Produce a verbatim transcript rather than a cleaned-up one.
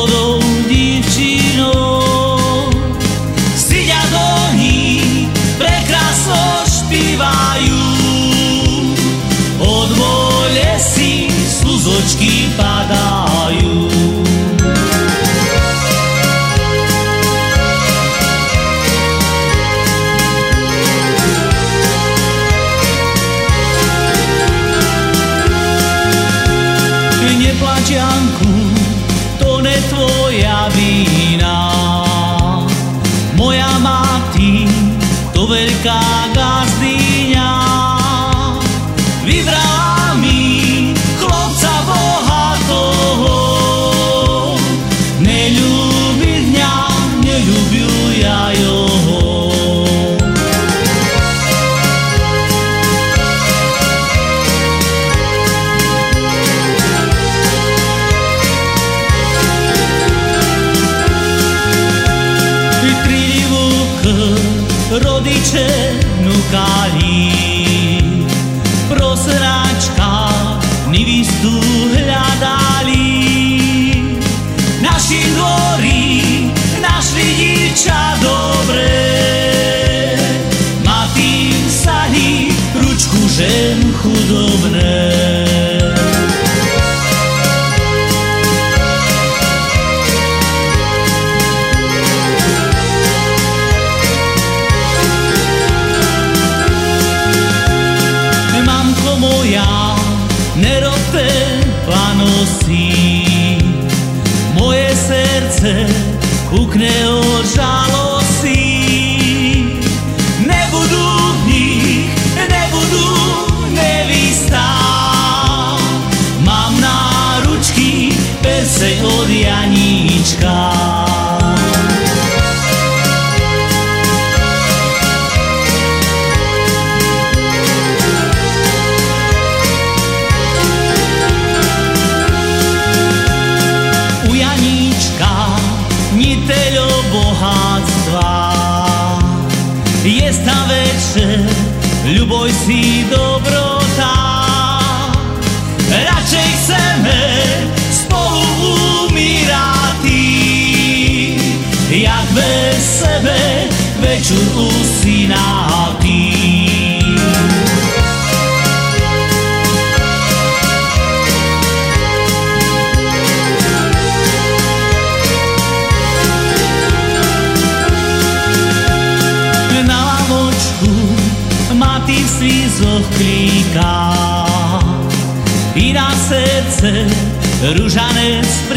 mladou divčinou. Sidia do ní prekrásno špívajú, od vôle si sluzočky padajú. Neplač, Janku, to ne tvoja vina. Moja mati, to veľká gazdyňa, vybrala mi chlopca bohatého. Neľúbi dňa, neľúbiu ja jeho. Rodiče núkali, prosráčka nevistu hľadali. Naši dvori našli dievča dobré, mati vsali ručku žen chudobné. Moja, nerobte panosy, moje srdce kúkne od žalosy. Nebudú v nich, nebudú nevistá, mám na ručky peseň od Janíčka. Niteľo bohatstva je sta večer, ľuboj si dobrota. Radšej chceme spolu umírati, jak bez sebe večer usínati. Mati v svízoch klíka i na srdce ružanec